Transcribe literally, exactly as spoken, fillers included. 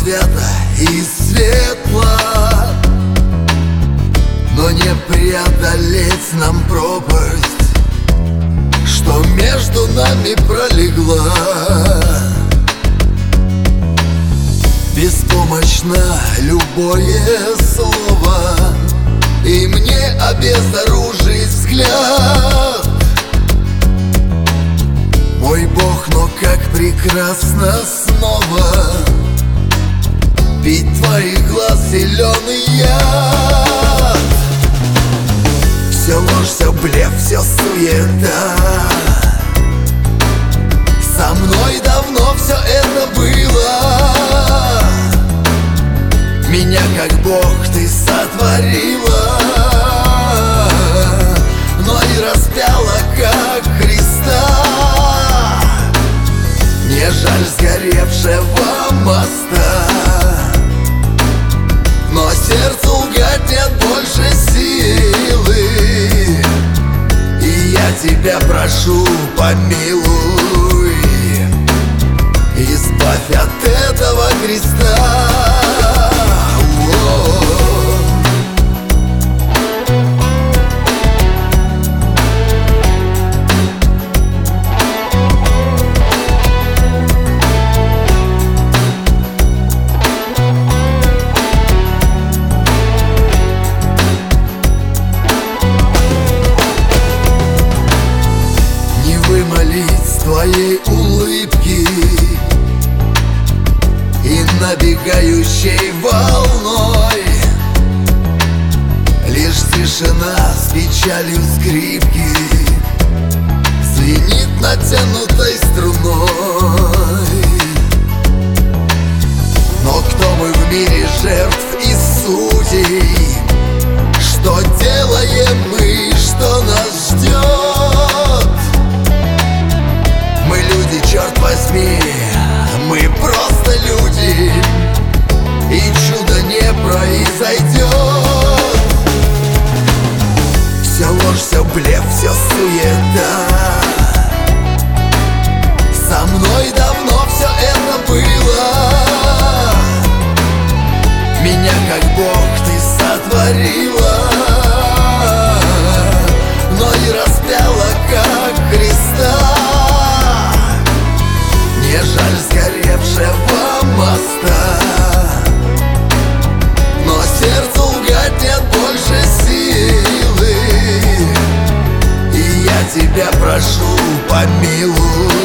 света и светла, но не преодолеть нам пропасть, что между нами пролегла. Беспомощно любое слово, и мне обезоружить взгляд. Мой Бог, но как прекрасно снова пить твоих глаз зеленый яд. Все ложь, все блеф, все суета. Со мной давно все это было. Меня как Бог ты сотворила, но и распяла как Христа. Не жаль сгоревшего моста, но сердцу лгать нет больше силы. И я тебя прошу, помилуй, избавь от этого креста. Твоей улыбки и набегающей волной лишь тишина с печалью скрипки звенит натянутой струной. Но кто мы в мире жертв и судей? Что делаем мы, что нас ждет? Мы люди, черт возьми, мы просто люди, и чудо не произойдет. Все ложь, все блеф, все суета. Со мной давно все это было. Меня как Бог ты сотворила, но и распяла как Христа. Не жаль сгоревшего моста, но сердцу лгать нет больше силы. И я тебя прошу, помилуй,